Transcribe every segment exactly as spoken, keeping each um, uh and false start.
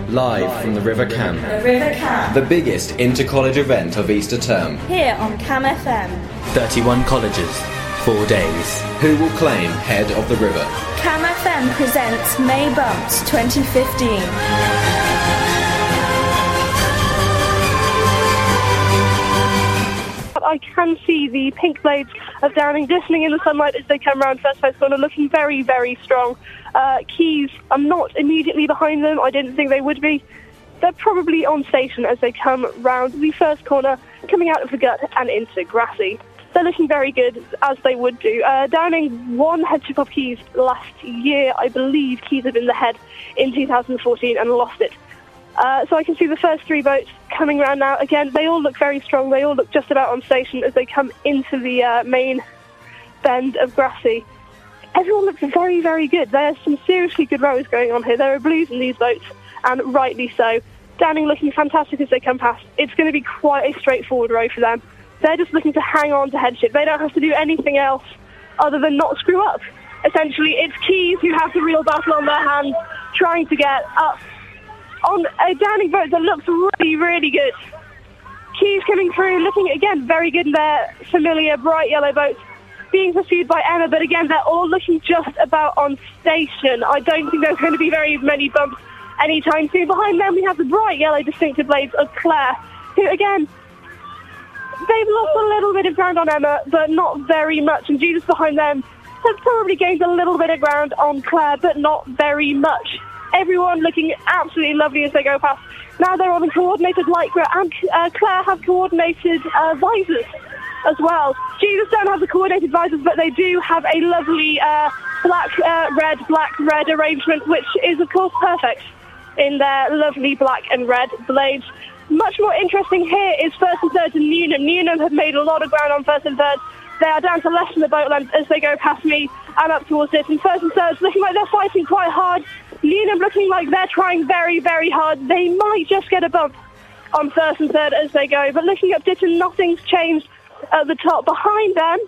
Live from the River Cam. The River Cam. The biggest inter-college event of Easter term. Here on Cam F M. thirty-one colleges, four days. Who will claim head of the river? Cam F M presents May Bumps twenty fifteen. I can see the pink blades of Downing glistening in the sunlight as they come round first first corner, looking very, very strong. Uh, Keys, I'm not immediately behind them. I didn't think they would be. They're probably on station as they come round the first corner, coming out of the gut and into Grassy. They're looking very good, as they would do. Uh, Downing won Headship of Keys last year. I believe Keys had been the head in two thousand fourteen and lost it. Uh, so I can see the first three boats coming around now. Again, they all look very strong. They all look just about on station as they come into the uh, main bend of Grassy. Everyone looks very, very good. There's some seriously good rows going on here. There are blues in these boats, and rightly so. Downing looking fantastic as they come past. It's going to be quite a straightforward row for them. They're just looking to hang on to Headship. They don't have to do anything else other than not screw up. Essentially, it's Keys who have the real battle on their hands, trying to get up on a Downing boat that looks really, really good. Keys coming through, looking again very good in their familiar bright yellow boats, being pursued by Emma, but again they're all looking just about on station. I don't think there's going to be very many bumps anytime soon. Behind them we have the bright yellow distinctive blades of Claire, who again, they've lost a little bit of ground on Emma, but not very much, and Jesus behind them has probably gained a little bit of ground on Claire, but not very much. Everyone looking absolutely lovely as they go past. Now they're on a coordinated lycra, and uh, Claire have coordinated uh, visors as well. Jesus don't have the coordinated visors, but they do have a lovely uh, black, uh, red, black, red arrangement, which is, of course, perfect in their lovely black and red blades. Much more interesting here is first and third and Newnham. Newnham have made a lot of ground on first and third. They are down to less than the boat length as they go past me and up towards it. And first and third, looking like they're fighting quite hard. Newnham looking like they're trying very, very hard. They might just get a bump on first and third as they go. But looking up Ditton, nothing's changed at the top. Behind them,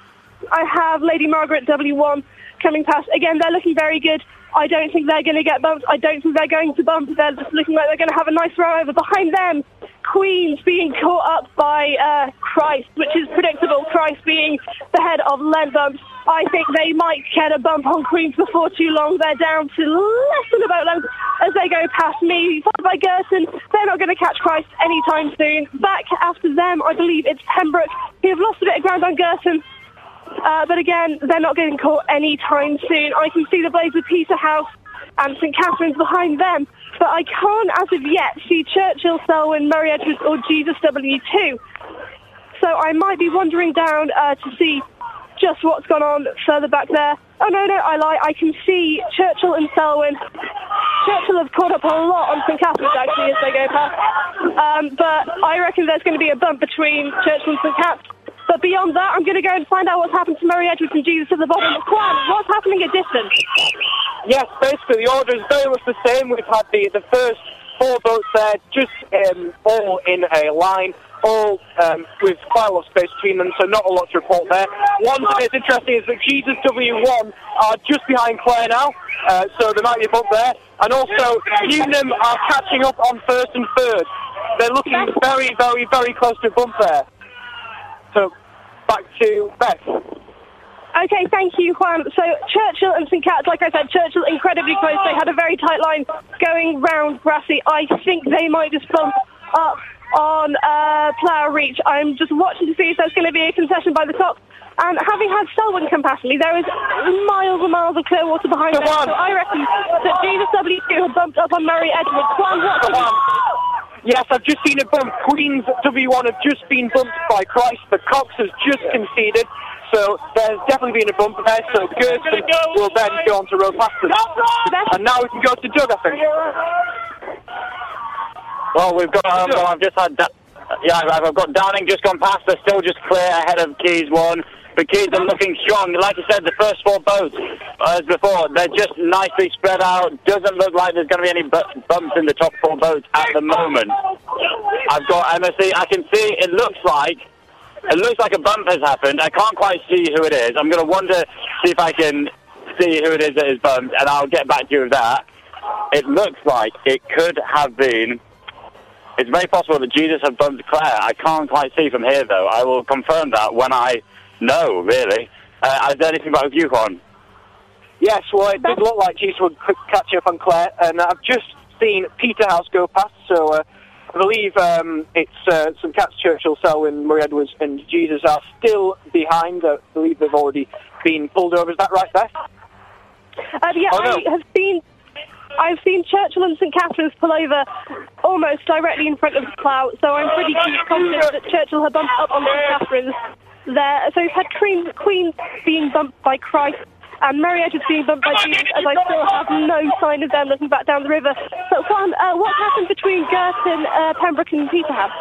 I have Lady Margaret W one coming past. Again, they're looking very good. I don't think they're going to get bumped. I don't think they're going to bump. They're just looking like they're going to have a nice row over. Behind them, Queen's being caught up by uh, Christ, which is predictable. Christ being the head of Lent bumps. I think they might get a bump on Queen's before too long. They're down to less than about length as they go past me, followed by Gerson. They're not going to catch Christ anytime soon. Back after them, I believe it's Pembroke, who have lost a bit of ground on Gerson. Uh, but again, they're not getting caught anytime soon. I can see the blades of Peterhouse and St Catherine's behind them, but I can't, as of yet, see Churchill, Selwyn, Murray Edwards or Jesus W two. So I might be wandering down uh, to see just what's gone on further back there. Oh, no, no, I lie. I can see Churchill and Selwyn. Churchill have caught up a lot on St Catherine's, actually, as they go past. Um, but I reckon there's going to be a bump between Churchill and St Catherine's. But beyond that, I'm going to go and find out what's happened to Murray Edwards and Jesus at the bottom. Quan, what's happening at Ditton? Yes, basically the order is very much the same. We've had the, the first four boats there, just um, all in a line, all um, with quite a lot of space between them, so not a lot to report there. One thing that's interesting is that Jesus W one are just behind Claire now, uh, so there might be a bump there. And also, Newnham are catching up on first and third. They're looking very, very, very close to a bump there. So, back to Beth. Okay, thank you, Juan. So, Churchill and St Cat's, like I said, Churchill incredibly close. They had a very tight line going round Grassy. I think they might just bump up on uh, Plough Reach. I'm just watching to see if there's going to be a concession by the top. And having had Selwyn come past me, there is miles and miles of clear water behind them. So I reckon that Jesus W two have bumped up on Murray Edwards. Juan, what? Yes, I've just seen a bump. Queen's W one have just been bumped by Christ. The Cox has just conceded. So there's definitely been a bump there. So Gerson will then go on to row past them. And now we can go to Doug, I think. Well, we've got, um, well, I've just had, da- yeah, I've got Downing just gone past. They're still just clear ahead of Keys one. But Keys are looking strong. Like I said, the first four boats, uh, as before, they're just nicely spread out. Doesn't look like there's going to be any bu- bumps in the top four boats at the moment. I've got M S C. I can see it looks like it looks like a bump has happened. I can't quite see who it is. I'm going to wonder, see if I can see who it is that is bumped, and I'll get back to you with that. it looks like it could have been... It's very possible that Jesus had bumped Claire. I can't quite see from here, though. I will confirm that when I know, really. Uh, is there anything about you, Juan? Yes, well, it did look like Jesus would c- catch up on Claire, and I've just seen Peterhouse go past, so uh, I believe um, it's uh, St Cat's Churchill, Selwyn, Murray Edwards and Jesus are still behind. I believe they've already been pulled over. Is that right, Beth? Um, yeah, Oh, no. I have seen... I've seen Churchill and St Catherine's pull over almost directly in front of the Plough, so I'm pretty confident that Churchill had bumped up on St Catherine's there. So we've had Queen, Queen being bumped by Christ and Mary Edwards being bumped by Jesus, as I still have no sign of them looking back down the river. But Juan, uh, what happened between Girton, uh, Pembroke and Peterhouse?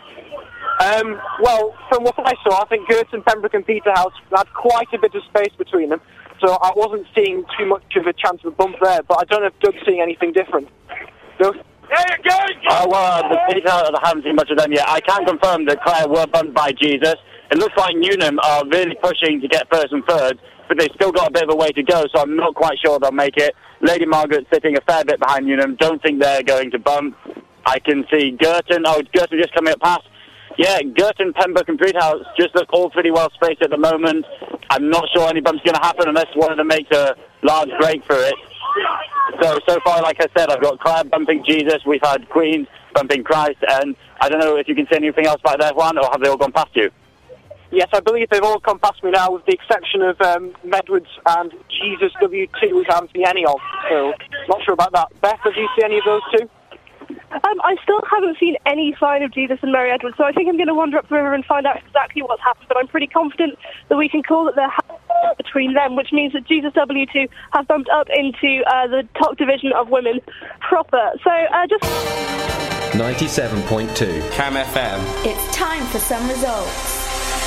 Um, well, from what I saw, I think Girton, Pembroke and Peterhouse had quite a bit of space between them, so I wasn't seeing too much of a chance of a bump there, but I don't know if Doug's seeing anything different. Doug? Uh, well, the Peterhouse, I haven't seen much of them yet. I can confirm that Claire were bumped by Jesus. It looks like Newnham are really pushing to get first and third, but they've still got a bit of a way to go, so I'm not quite sure they'll make it. Lady Margaret sitting a fair bit behind Newnham. Don't think they're going to bump. I can see Girton. Oh, Girton just coming up past. Yeah, Girton, Pembroke and Peterhouse just look all pretty well spaced at the moment. I'm not sure any bump's going to happen unless one of them makes a large break for it. So, so far, like I said, I've got Claire bumping Jesus, we've had Queen bumping Christ, and I don't know if you can see anything else back there, Juan, or have they all gone past you? Yes, I believe they've all come past me now, with the exception of um, Medwards and Jesus W two, which I haven't seen any of, so not sure about that. Beth, have you seen any of those two? Um, I still haven't seen any sign of Jesus and Mary Edwards, so I think I'm going to wander up the river and find out exactly what's happened, but I'm pretty confident that we can call that there has between them, which means that Jesus W two have bumped up into uh, the top division of women proper. So uh, just... ninety-seven point two Cam F M. It's time for some results.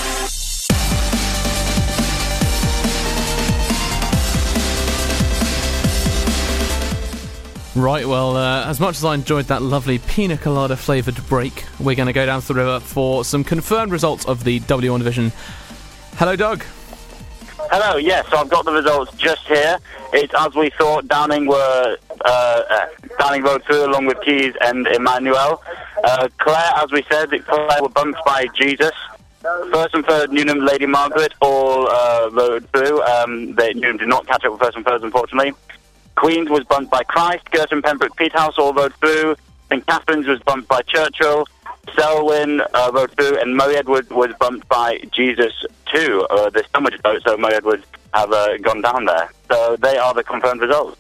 Right, well, uh, as much as I enjoyed that lovely pina colada flavoured break, we're going to go down to the river for some confirmed results of the W one division. Hello, Doug. Hello, yes, so I've got the results just here. It's as we thought, Downing were, uh, uh, Downing rode through along with Keys and Emmanuel. Uh, Claire, as we said, Claire were bumped by Jesus. First and third, Newnham, Lady Margaret, all uh, rode through. Um, they, Newnham did not catch up with first and third, unfortunately. Queen's was bumped by Christ, Girton, Pembroke, Peterhouse all rode through. St Catherine's was bumped by Churchill, Selwyn uh, rode through, and Murray Edwards was bumped by Jesus too. Uh, the sandwich boat, so Murray Edwards have uh, gone down there. So they are the confirmed results.